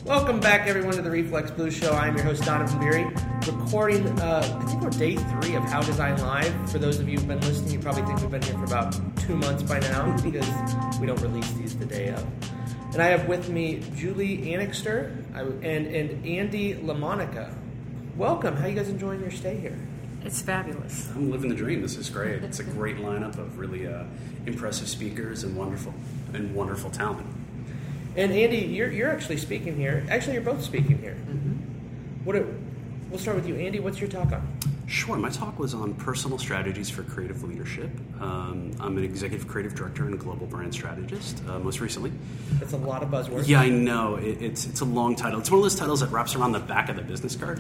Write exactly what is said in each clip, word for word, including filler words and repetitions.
Welcome back, everyone, to the Reflex Blues Show. I'm your host, Donovan Beery, recording, uh, I think we're day three of How Design Live. For those of you who've been listening, you probably think we've been here for about two months by now because we don't release these the day of. And I have with me Julie Annixter and, and Andy LaMonica. Welcome. How are you guys enjoying your stay here? It's fabulous. I'm living the dream. This is great. It's a great lineup of really uh, impressive speakers and wonderful and wonderful talent. And Andy, you're you're actually speaking here. Actually, you're both speaking here. Mm-hmm. What? Are, we'll start with you, Andy. What's your talk on? Sure. My talk was on personal strategies for creative leadership. Um, I'm an executive creative director and global brand strategist, uh, most recently. That's a lot of buzzwords. Yeah, I know. It, it's it's a long title. It's one of those titles that wraps around the back of the business card.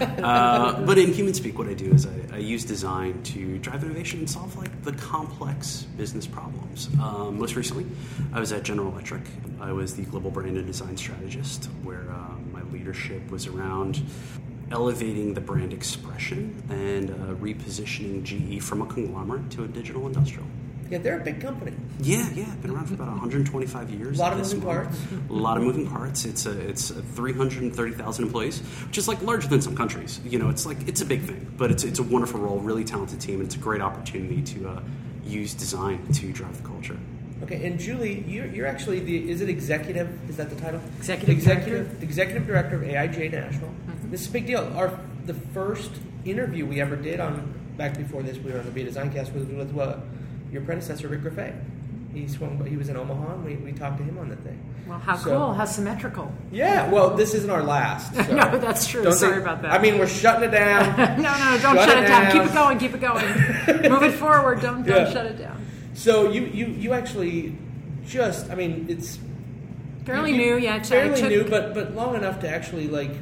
uh, but in human speak, what I do is I, I use design to drive innovation and solve like the complex business problems. Um, most recently, I was at General Electric. I was the global brand and design strategist, where uh, my leadership was around elevating the brand expression and uh, repositioning G E from a conglomerate to a digital industrial. Yeah, they're a big company. Yeah, yeah, been around for about one hundred twenty-five years. A lot of moving parts. A lot of moving parts. It's a, it's a three hundred thirty thousand employees, which is like larger than some countries. You know, it's like it's a big thing, but it's it's a wonderful role, really talented team, and it's a great opportunity to uh, use design to drive the culture. Okay, and Julie, you're, you're actually the, is it executive? Is that the title? Executive Executive Director. Executive Director of A I G A National. Mm-hmm. This is a big deal. Our The first interview we ever did on, back before this, we were on the Be a Design Cast, was with uh, your predecessor, Rick Graffet. He swung, he was in Omaha, and we, we talked to him on that thing. Well, how So- cool, how symmetrical. Yeah, well, this isn't our last. So No, that's true. don't Sorry think- about that. I mean, we're shutting it down. no, no, don't shut, it down. Keep it going, keep it going. Move it forward. Don't, don't Yeah. shut it down. So you, you, you actually just, I mean, it's Fairly you- new, yeah. I t- fairly I took, new, but but long enough to actually like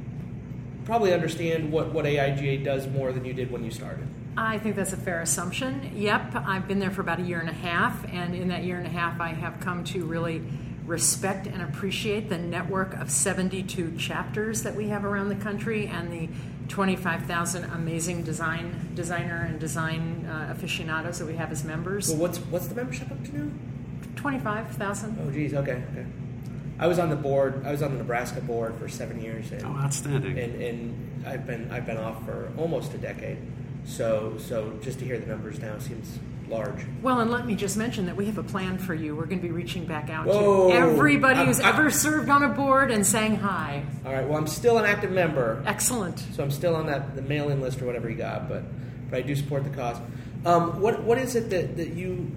probably understand what, what A I G A does more than you did when you started. I think that's a fair assumption. Yep, I've been there for about a year and a half, and in that year and a half, I have come to really respect and appreciate the network of seventy-two chapters that we have around the country and the twenty-five thousand amazing design designer and design uh, aficionados that we have as members. Well, what's what's the membership up to now? twenty-five thousand. Oh, geez, okay, okay. I was on the board. I was on the Nebraska board for seven years, and Oh, outstanding. and, and I've been I've been off for almost a decade. So so just to hear the numbers now seems large. Well, and let me just mention that we have a plan for you. We're going to be reaching back out Whoa. to everybody who's I- I- ever served on a board and saying hi. All right. Well, I'm still an active member, Excellent. so I'm still on that the mail-in list or whatever you got. But but I do support the cause. Um, what what is it that, that you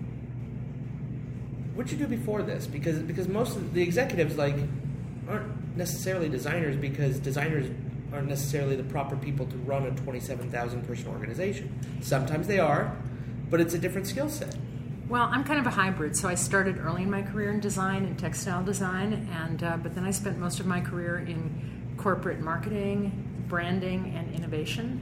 what'd you do before this? Because because most of the executives like aren't necessarily designers because designers aren't necessarily the proper people to run a twenty-seven thousand person organization. Sometimes they are, but it's a different skill set. Well, I'm kind of a hybrid, so I started early in my career in design and textile design, and uh, but then I spent most of my career in corporate marketing, branding, and innovation.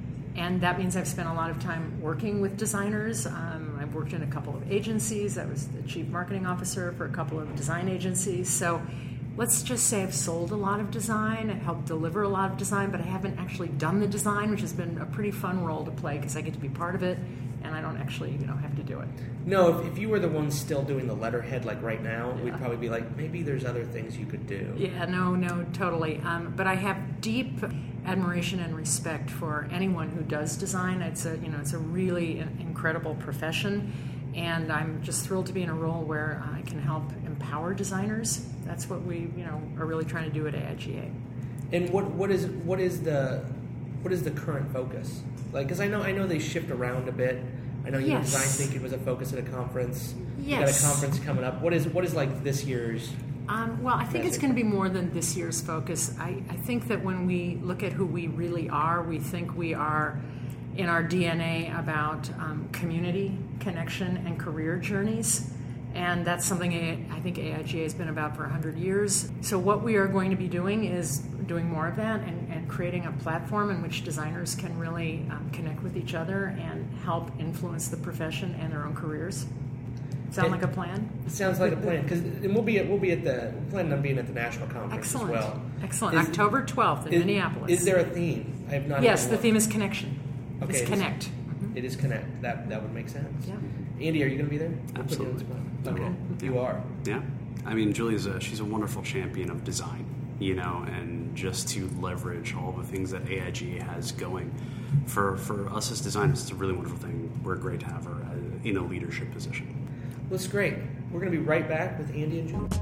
And that means I've spent a lot of time working with designers. Um, I've worked in a couple of agencies. I was the chief marketing officer for a couple of design agencies. So let's just say I've sold a lot of design, I've helped deliver a lot of design, but I haven't actually done the design, which has been a pretty fun role to play because I get to be part of it, and I don't actually, you know, have to do it. No, if, if you were the one still doing the letterhead like right now, Yeah. we'd probably be like, maybe there's other things you could do. Yeah, no, no, totally. Um, but I have deep admiration and respect for anyone who does design. It's a, you know, it's a really incredible profession, and I'm just thrilled to be in a role where I can help empower designers. That's what we, you know, are really trying to do at A I G A. And what what is what is the what is the current focus? Like, because I know I know they shift around a bit. I know you Yes. design thinking was a focus at a conference. You got a Yes. conference coming up. What is what is like this year's? Um, well, I think it's going to be more than this year's focus. I, I think that when we look at who we really are, we think we are in our D N A about um, community, connection, and career journeys. And that's something I, I think A I G A has been about for one hundred years. So what we are going to be doing is doing more of that and, and creating a platform in which designers can really um, connect with each other and help influence the profession and their own careers. Sound It- like a plan? It sounds like a plan because we'll be at we'll be at the we're planning on being at the national conference Excellent. as well. Excellent. Is- October twelfth in is, Minneapolis. Is there a theme? I have not. Yes, even the looked. theme is connection. Okay, It's it is- connect. Mhm. It is connect. That that would make sense. Yeah. Andy, are you going to be there? We'll put you on the Absolutely. spot. Okay, you are. Yeah. I mean, Julie's a, she's a wonderful champion of design. you know, and just to leverage all the things that A I G A has going. For, for us as designers, it's a really wonderful thing. We're great to have her in a leadership position. Well, it's great. We're going to be right back with Andy and June.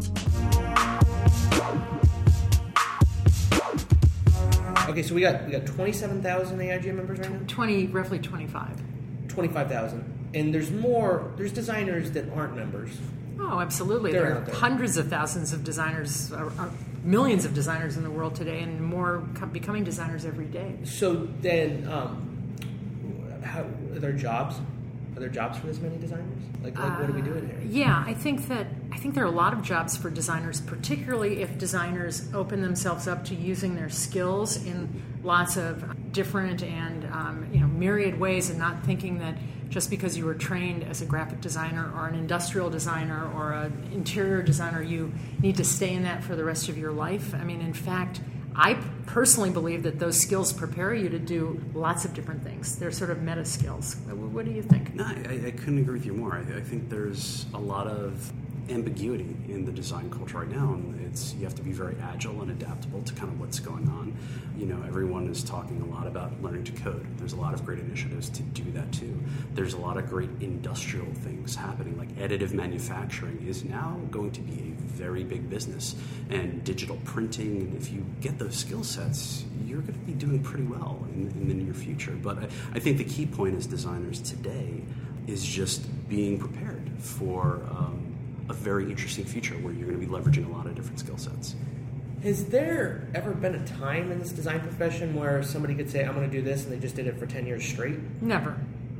Okay, so we got we got twenty-seven thousand A I G A members right now? twenty, roughly twenty-five. twenty-five thousand. And there's more, there's designers that aren't members. Oh, absolutely. They're there out are there. hundreds of thousands of designers, uh, uh, millions of designers in the world today, and more co- becoming designers every day. So then, um, how, are there jobs? Are there jobs for this many designers? Like, like what are we doing here? Yeah, I think that I think there are a lot of jobs for designers, particularly if designers open themselves up to using their skills in lots of different and um, you know myriad ways, and not thinking that just because you were trained as a graphic designer or an industrial designer or an interior designer, you need to stay in that for the rest of your life. I mean, in fact, I personally believe that those skills prepare you to do lots of different things. They're sort of meta skills. What do you think? No, I, I couldn't agree with you more. I, I think there's a lot of ambiguity in the design culture right now, and it's you have to be very agile and adaptable to kind of what's going on. You know, everyone is talking a lot about learning to code. There's a lot of great initiatives to do that too. There's a lot of great industrial things happening, like additive manufacturing is now going to be a very big business, and digital printing. And if you get those skill sets, you're going to be doing pretty well in, in the near future. But I, I think the key point as designers today is just being prepared for um, a very interesting future where you're going to be leveraging a lot of different skill sets. Has there ever been a time in this design profession where somebody could say, I'm going to do this, and they just did it for ten years straight? Never.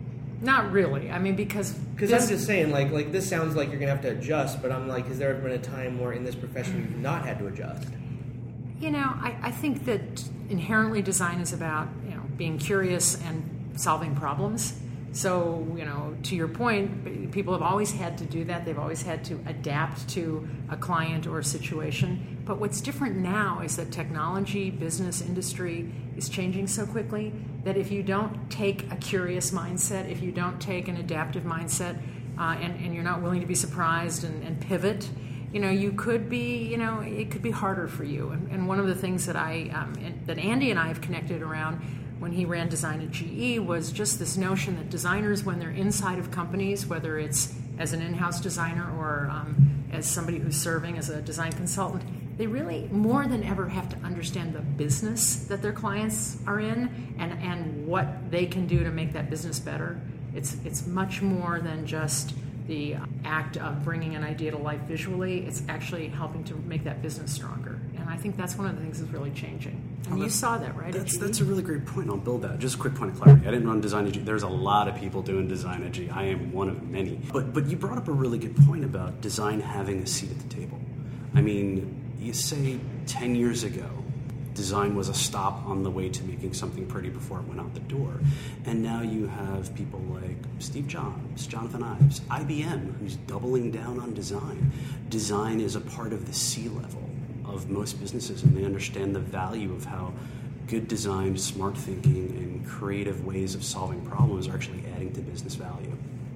Not really. I mean, because... Because I'm just saying, like, like this sounds like you're going to have to adjust, but I'm like, has there ever been a time where in this profession you've not had to adjust? You know, I, I think that inherently design is about, you know, being curious and solving problems. So, you know, to your point, people have always had to do that. They've always had to adapt to a client or a situation. But what's different now is that technology, business, industry is changing so quickly that if you don't take a curious mindset, if you don't take an adaptive mindset, uh, and, and you're not willing to be surprised and, and pivot, you know, you could be, you know, it could be harder for you. And, and one of the things that I, um, and, that Andy and I have connected around when he ran design at G E was just this notion that designers, when they're inside of companies, whether it's as an in-house designer or um, as somebody who's serving as a design consultant, they really, more than ever, have to understand the business that their clients are in and, and what they can do to make that business better. It's, it's much more than just the act of bringing an idea to life visually. It's actually helping to make that business stronger. And I think that's one of the things that's really changing. And well, you saw that, right? That's, that's a really great point. I'll build that. Just a quick point of clarity. I didn't run design at G. There's a lot of people doing design at G. I am one of many. But but you brought up a really good point about design having a seat at the table. I mean, you say ten years ago, design was a stop on the way to making something pretty before it went out the door. And now you have people like Steve Jobs, Jonathan Ives, I B M, who's doubling down on design. Design is a part of the C-level of most businesses, and they understand the value of how good design, smart thinking, and creative ways of solving problems are actually adding to business value.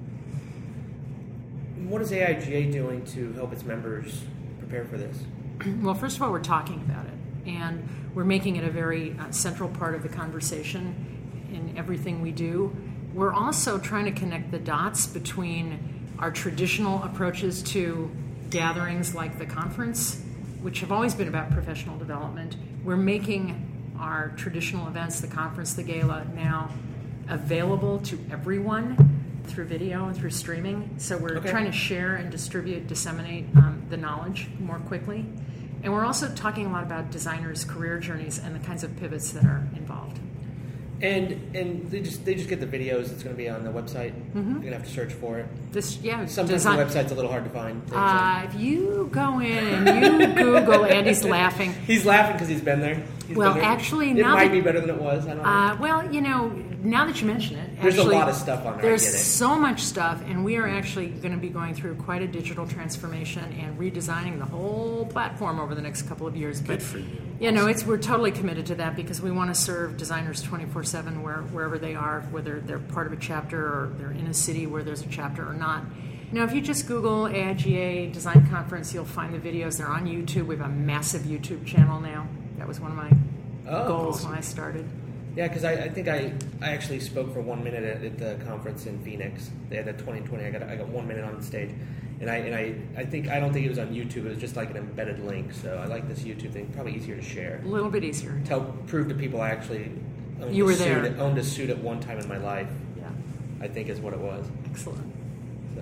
What is A I G A doing to help its members prepare for this? Well, first of all, we're talking about it, and we're making it a very uh, central part of the conversation in everything we do. We're also trying to connect the dots between our traditional approaches to gatherings like the conference, which have always been about professional development. We're making our traditional events, the conference, the gala, now available to everyone through video and through streaming. So we're okay. trying to share and distribute, disseminate um, the knowledge more quickly. And we're also talking a lot about designers' career journeys and the kinds of pivots that are involved. And and they just they just get the videos. It's going to be on the website. Mm-hmm. You're going to have to search for it. This yeah. Sometimes design- the website's a little hard to find. Uh, if you go in and you Google, Andy's laughing. He's laughing because he's been there. He's well, been there. actually, it now might that, be better than it was. I don't know. Uh, well, you know, now that you mention it, there's actually, a lot of stuff on there. There's I get it. so much stuff, and we are actually going to be going through quite a digital transformation and redesigning the whole platform over the next couple of years. Good but, for you. You know, it's we're totally committed to that because we want to serve designers twenty-four seven where, wherever they are, whether they're part of a chapter or they're in a city where there's a chapter or not. Now, if you just Google A I G A Design Conference, you'll find the videos. They're on YouTube. We have a massive YouTube channel now. That was one of my oh, goals awesome. when I started. Yeah, because I, I think I, I actually spoke for one minute at, at the conference in Phoenix. They had a twenty twenty. I got I got one minute on the stage, and I and I, I think I don't think it was on YouTube. It was just like an embedded link. So I like this YouTube thing. Probably easier to share. A little bit easier. Tell prove to people I actually owned you a were suit there. At, owned a suit at one time in my life. Yeah, I think is what it was. Excellent. So,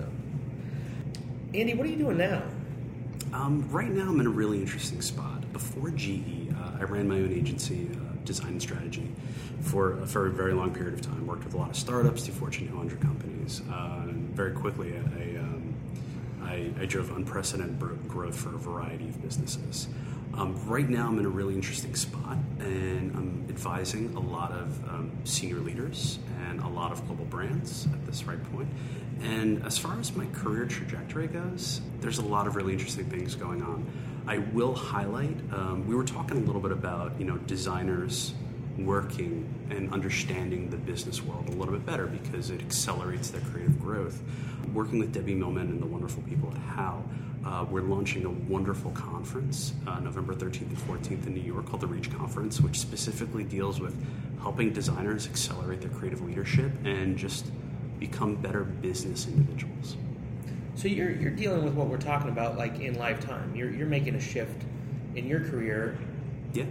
Andy, what are you doing now? Um, right now, I'm in a really interesting spot. Before G E, uh, I ran my own agency, uh, Design and Strategy, for for a very long period of time. Worked with a lot of startups to Fortune two hundred companies. Uh, and very quickly, I, um, I, I drove unprecedented bro- growth for a variety of businesses. Um, right now, I'm in a really interesting spot, and I'm advising a lot of um, senior leaders and a lot of global brands at this right point. And as far as my career trajectory goes, there's a lot of really interesting things going on. I will highlight, um, we were talking a little bit about, you know, designers working and understanding the business world a little bit better because it accelerates their creative growth. Working with Debbie Millman and the wonderful people at How, uh, we're launching a wonderful conference uh, November thirteenth and fourteenth in New York called the Reach Conference, which specifically deals with helping designers accelerate their creative leadership and just become better business individuals. So you're you're dealing with what we're talking about, like in lifetime. You're you're making a shift in your career. Yeah.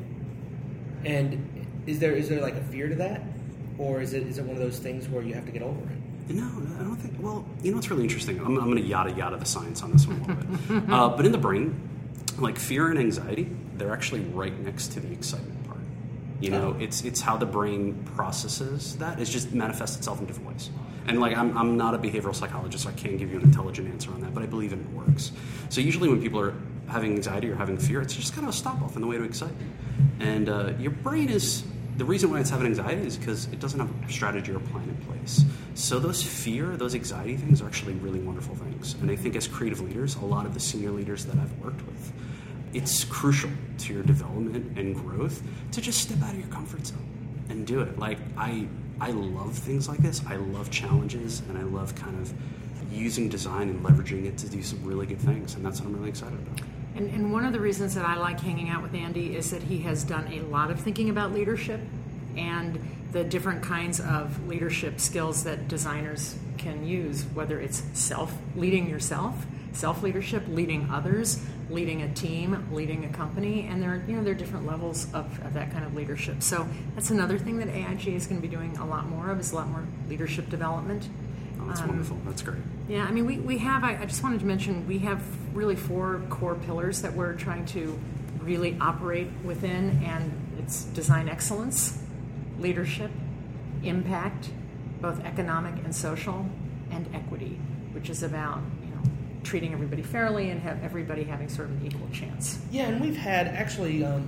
And is there is there like a fear to that, or is it is it one of those things where you have to get over it? No, I don't think. Well, you know what's really interesting? I'm, I'm going to yada yada the science on this one a little bit. Uh, but in the brain, like fear and anxiety, they're actually right next to the excitement part. You know, oh. it's it's how the brain processes that. It just manifests itself in different ways. And like I'm I'm not a behavioral psychologist, so I can't give you an intelligent answer on that, but I believe it works. So usually when people are having anxiety or having fear, it's just kind of a stop off in the way to excitement. And uh, your brain is the reason why it's having anxiety is because it doesn't have a strategy or plan in place. So those fear, those anxiety things are actually really wonderful things. And I think as creative leaders, a lot of the senior leaders that I've worked with, it's crucial to your development and growth to just step out of your comfort zone and do it. Like I I love things like this. I love challenges, and I love kind of using design and leveraging it to do some really good things, and that's what I'm really excited about. And, and one of the reasons that I like hanging out with Andy is that he has done a lot of thinking about leadership and the different kinds of leadership skills that designers can use, whether it's self-leading yourself, self-leadership, leading others, leading a team, leading a company, and there, you know, there are different levels of, of that kind of leadership. So that's another thing that A I G A is going to be doing a lot more of, is a lot more leadership development. Oh, that's um, wonderful. That's great. Yeah, I mean, we, we have, I, I just wanted to mention, we have really four core pillars that we're trying to really operate within, and it's design excellence, leadership, impact, both economic and social, and equity, which is about, you know, treating everybody fairly and have everybody having sort of an equal chance. Yeah, and we've had actually, um,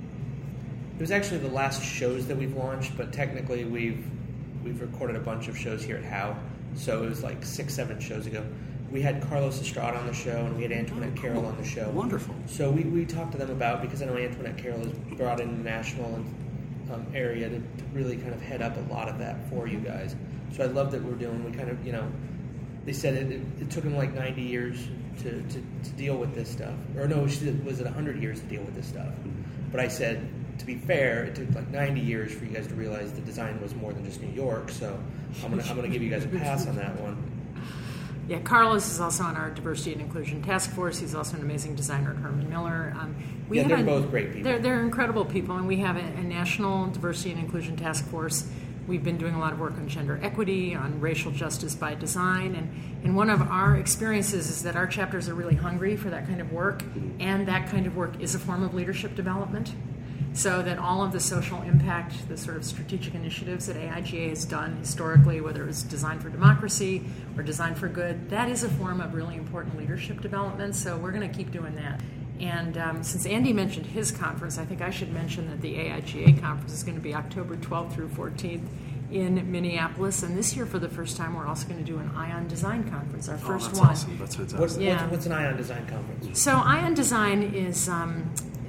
it was actually the last shows that we've launched, but technically we've we've recorded a bunch of shows here at How. So it was like six, seven shows ago. We had Carlos Estrada on the show, and we had Antoinette oh, Carroll on the show. Wonderful. So we, we talked to them about, because I know Antoinette Carroll has brought in the national um, area to, to really kind of head up a lot of that for you guys. So I love that we're doing, we kind of, you know, they said it, it, it took them like ninety years to, to, to deal with this stuff. Or no, was it one hundred years to deal with this stuff? But I said, to be fair, it took like ninety years for you guys to realize the design was more than just New York, so I'm gonna I'm gonna give you guys a pass on that one. Yeah, Carlos is also on our diversity and inclusion task force. He's also an amazing designer at Herman Miller. Um, we yeah, have they're a, both great people. They're, they're incredible people, and we have a, a national diversity and inclusion task force. We've been doing a lot of work on gender equity, on racial justice by design, and, and one of our experiences is that our chapters are really hungry for that kind of work, and that kind of work is a form of leadership development. So that all of the social impact, the sort of strategic initiatives that A I G A has done historically, whether it was Design for Democracy or Design for Good, that is a form of really important leadership development. So we're going to keep doing that. And um, since Andy mentioned his conference, I think I should mention that the A I G A conference is going to be October twelfth through fourteenth in Minneapolis. And this year, for the first time, we're also going to do an ION Design Conference, our first oh, that's one. Awesome. That's fantastic. What's, yeah. what's, what's an ION Design Conference? So ION Design is... Um,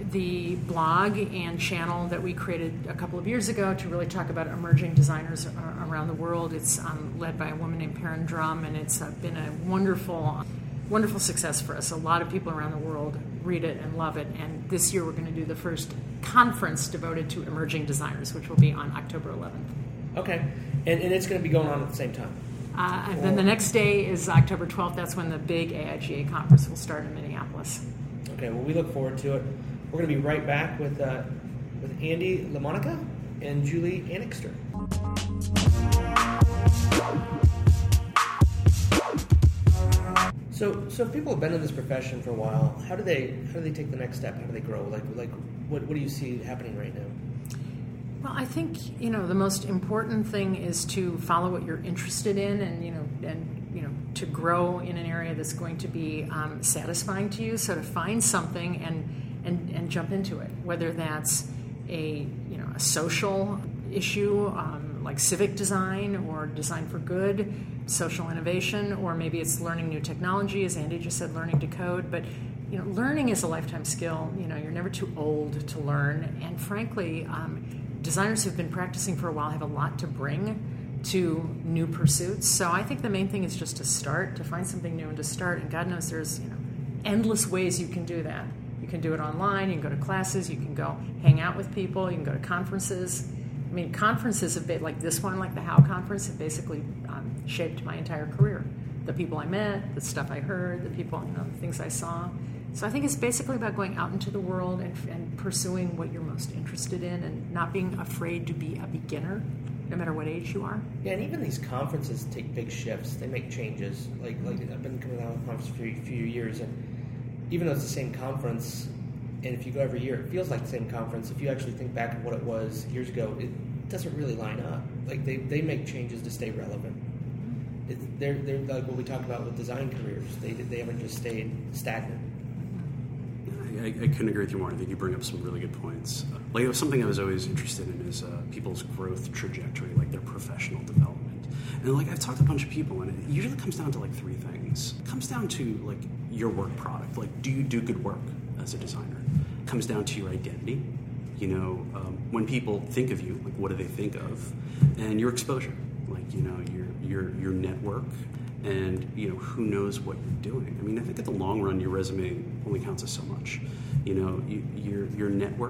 the blog and channel that we created a couple of years ago to really talk about emerging designers around the world. It's um, led by a woman named Perrin Drum, and it's uh, been a wonderful, wonderful success for us. A lot of people around the world read it and love it, and this year we're going to do the first conference devoted to emerging designers, which will be on October eleventh. Okay, and, and it's going to be going on at the same time? Uh, and then the next day is October twelfth. That's when the big A I G A conference will start in Minneapolis. Okay, well, we look forward to it. We're going to be right back with uh, with Andy LaMonica and Julie Annixter. So, so if people have been in this profession for a while, how do they how do they take the next step? How do they grow? Like, like what what do you see happening right now? Well, I think, you know, the most important thing is to follow what you're interested in, and you know, and you know, to grow in an area that's going to be um, satisfying to you. So to find something and and and jump into it, whether that's a you know a social issue um, like civic design or design for good, social innovation, or maybe it's learning new technology, as Andy just said, learning to code. But you know, learning is a lifetime skill. You know, you're never too old to learn, and frankly. Um, Designers who've been practicing for a while have a lot to bring to new pursuits. So I think the main thing is just to start, to find something new and to start. And God knows there's you know endless ways you can do that. You can do it online. You can go to classes. You can go hang out with people. You can go to conferences. I mean, conferences have been like this one, like the How Conference, have basically um, shaped my entire career. The people I met, the stuff I heard, the people, you know, the things I saw. So I think it's basically about going out into the world and, and pursuing what you're most interested in and not being afraid to be a beginner, no matter what age you are. Yeah, and even these conferences take big shifts. They make changes. Like, like I've been coming out of conference for a few years, and even though it's the same conference, and if you go every year, it feels like the same conference. If you actually think back of what it was years ago, it doesn't really line up. Like, they, they make changes to stay relevant. It's, they're, they're like what we talk about with design careers. They, they haven't just stayed stagnant. I, I couldn't agree with you more. I think you bring up some really good points. Uh, like it was something I was always interested in is uh, people's growth trajectory, like their professional development. And like I've talked to a bunch of people, and it usually comes down to like three things. It comes down to like your work product. Like, do you do good work as a designer? It comes down to your identity. You know, um, when people think of you, like what do they think of? And your exposure, like you know your your your network. And, you know, who knows what you're doing? I mean, I think at the long run, your resume only counts as so much. You know, you, your your network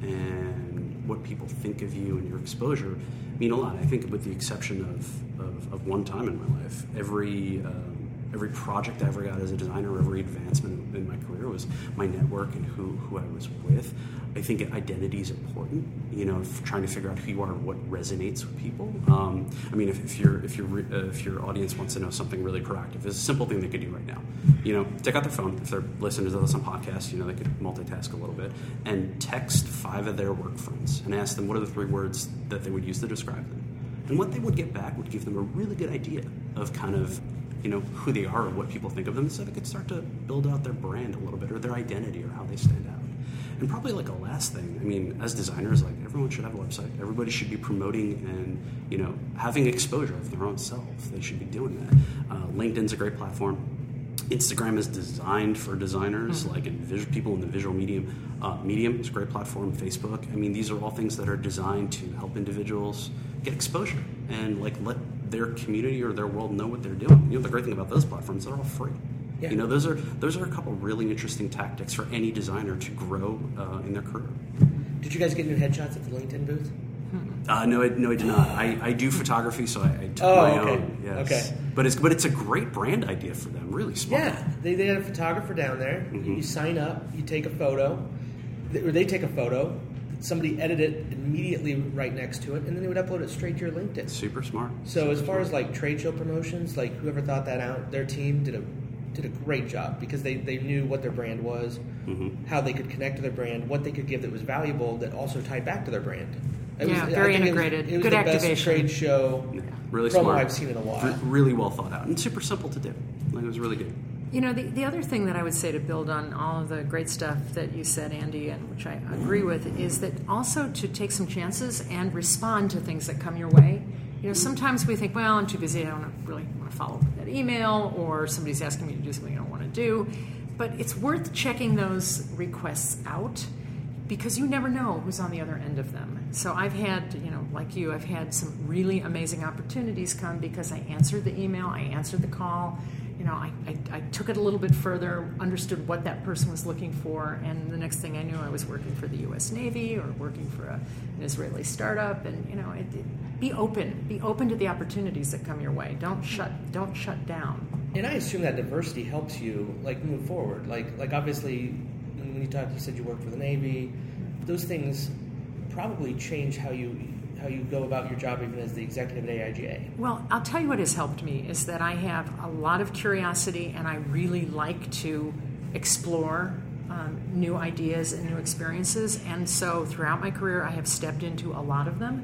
and what people think of you and your exposure mean a lot. I think with the exception of, of, of one time in my life, every um, every project I ever got as a designer, every advancement in my career was my network and who, who I was with. I think identity is important, you know, trying to figure out who you are and what resonates with people. Um, I mean, if, if, your if, your uh, if your audience wants to know something really proactive, it's a simple thing they could do right now. You know, take out their phone. If they're listening to this on podcasts, you know, they could multitask a little bit and text five of their work friends and ask them what are the three words that they would use to describe them. And what they would get back would give them a really good idea of kind of, you know, who they are or what people think of them, so they could start to build out their brand a little bit or their identity or how they stand out. And probably like a last thing, I mean, as designers, like everyone should have a website. Everybody should be promoting and, you know, having exposure of their own self. They should be doing that. Uh, LinkedIn's a great platform. Instagram is designed for designers, mm-hmm. like in vis- people in the visual medium. Uh, Medium is a great platform. Facebook. I mean, these are all things that are designed to help individuals get exposure and like let their community or their world know what they're doing. You know, the great thing about those platforms, they're all free. Yeah. You know, those are those are a couple really interesting tactics for any designer to grow uh, in their career. Did you guys get new headshots at the LinkedIn booth? Uh, no, I, no, I did not. I, I do photography, so I, I took oh, my okay. own. Yes. Okay. But it's but it's a great brand idea for them. Really smart. Yeah, they, they had a photographer down there. Mm-hmm. You sign up, you take a photo, or they take a photo. Somebody edit it immediately right next to it, and then they would upload it straight to your LinkedIn. Super smart. So Super as far smart. as like trade show promotions, like whoever thought that out, their team did a did a great job because they, they knew what their brand was, mm-hmm. how they could connect to their brand, what they could give that was valuable that also tied back to their brand. It yeah, was, very integrated. It was, it was Good the activation. best trade show yeah, really promo smart. I've seen in a while. R- really well thought out and super simple to do. Like, it was really good. You know, the, the other thing that I would say to build on all of the great stuff that you said, Andy, and which I agree with, is that also to take some chances and respond to things that come your way. You know, sometimes we think, well, I'm too busy, I don't really want to follow up with that email, or somebody's asking me to do something I don't want to do. But it's worth checking those requests out because you never know who's on the other end of them. So I've had, you know, like you, I've had some really amazing opportunities come because I answered the email, I answered the call, you know, I, I, I took it a little bit further, understood what that person was looking for, and the next thing I knew, I was working for the U S Navy or working for a, an Israeli startup. And you know, it, it, be open, be open to the opportunities that come your way. Don't shut, don't shut down. And I assume that diversity helps you like move forward. Like, like obviously, when you talked, you said you worked for the Navy. Those things probably change how you. how you go about your job even as the executive at A I G A? Well, I'll tell you what has helped me is that I have a lot of curiosity and I really like to explore um, new ideas and new experiences. And so throughout my career, I have stepped into a lot of them.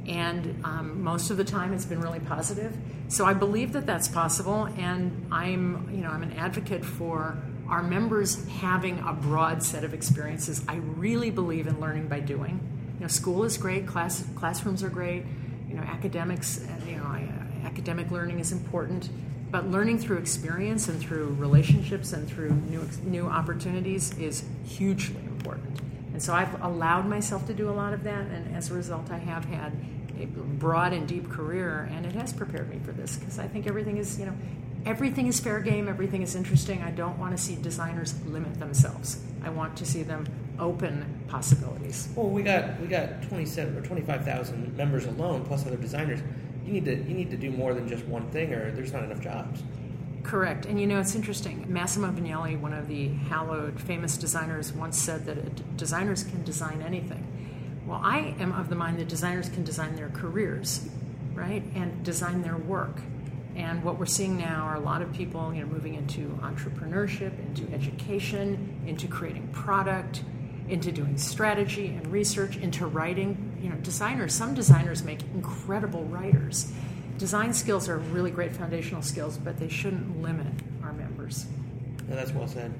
And um, most of the time it's been really positive. So I believe that that's possible. And I'm, you know, I'm an advocate for our members having a broad set of experiences. I really believe in learning by doing. You know, school is great, class, classrooms are great, you know, academics, you know, uh, academic learning is important, but learning through experience and through relationships and through new new opportunities is hugely important. And so I've allowed myself to do a lot of that, and as a result, I have had a broad and deep career, and it has prepared me for this, because I think everything is, you know, everything is fair game, everything is interesting. I don't want to see designers limit themselves. I want to see them open possibilities. Well, we got we got twenty-seven or twenty-five thousand members alone, plus other designers. You need to you need to do more than just one thing, or there's not enough jobs. Correct. And you know, it's interesting. Massimo Vignelli, one of the hallowed famous designers, once said that designers can design anything. Well, I am of the mind that designers can design their careers, right, and design their work. And what we're seeing now are a lot of people, you know, moving into entrepreneurship, into education, into creating product, into doing strategy and research, into writing. You know, designers, some designers make incredible writers. Design skills are really great foundational skills, but they shouldn't limit our members. No, that's well said.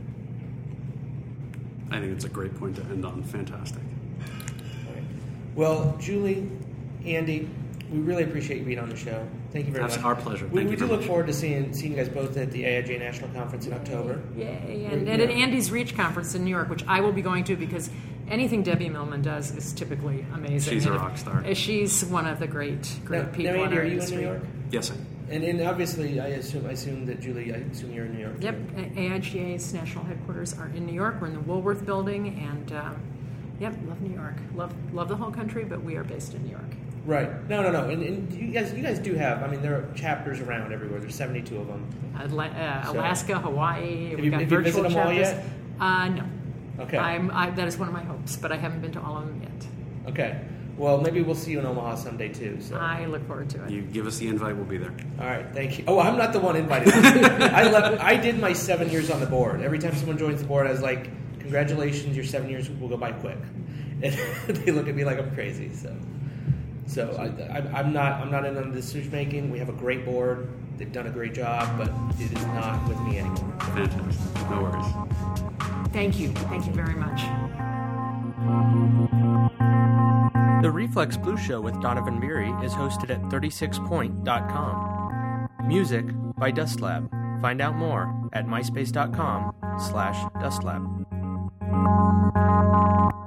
I think it's a great point to end on. Fantastic. Okay. Well, Julie, Andy, we really appreciate you being on the show. Thank you very That's much. our pleasure. We, Thank we you do very look much. forward to seeing seeing you guys both at the A I G A National Conference in October. Yay. And, We're- and at yeah. Andy's Reach Conference in New York, which I will be going to because anything Debbie Millman does is typically amazing. She's a And if- rock star. She's one of the great, great Now, people now, in Andy, our are you industry. in New York? Yes, I And, and obviously, I assume I assume that Julie, I assume you're in New York. Yep, too. A I G A's national headquarters are in New York. We're in the Woolworth Building, and um, yep, love New York. Love love the whole country, but we are based in New York. Right. No, no, no. And, and you guys, you guys do have. I mean, there are chapters around everywhere. There's seventy-two of them. Atla- uh, So- Alaska, Hawaii. Have We've you- got have you virtual visited them all chapters. yet? Uh, no. Okay. I'm, I, that is one of my hopes, but I haven't been to all of them yet. Okay. Well, maybe we'll see you in Omaha someday too. So. I look forward to it. You give us the invite, we'll be there. All right. Thank you. Oh, I'm not the one invited. I left. I did my seven years on the board. Every time someone joins the board, I was like, "Congratulations, your seven years will go by quick." And they look at me like I'm crazy. So. So I, I, I'm not I'm not in on the decision making. We have a great board. They've done a great job, but it is not with me anymore. Fantastic. No worries. Thank you. Thank you very much. The Reflex Blue Show with Donovan Beery is hosted at thirty-six point dot com. Music by Dustlab. Find out more at myspace dot com slash Dustlab.